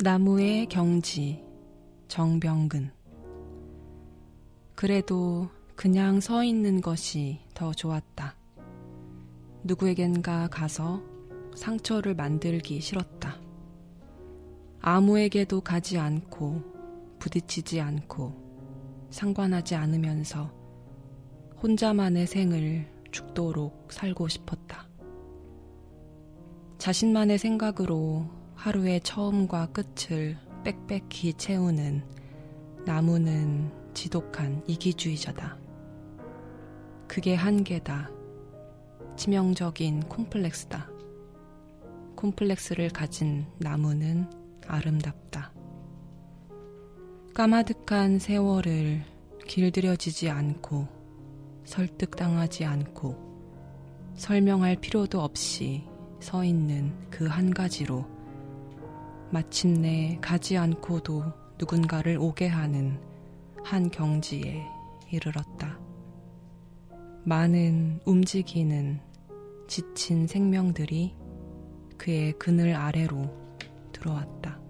나무의 경지, 정병근. 그래도 그냥 서 있는 것이 더 좋았다. 누구에겐가 가서 상처를 만들기 싫었다. 아무에게도 가지 않고 부딪히지 않고 상관하지 않으면서 혼자만의 생을 죽도록 살고 싶었다. 자신만의 생각으로 하루의 처음과 끝을 빽빽히 채우는 나무는 지독한 이기주의자다. 그게 한계다. 치명적인 콤플렉스다. 콤플렉스를 가진 나무는 아름답다. 까마득한 세월을 길들여지지 않고 설득당하지 않고 설명할 필요도 없이 서 있는 그 한 가지로 마침내 가지 않고도 누군가를 오게 하는 한 경지에 이르렀다. 많은 움직이는 지친 생명들이 그의 그늘 아래로 들어왔다.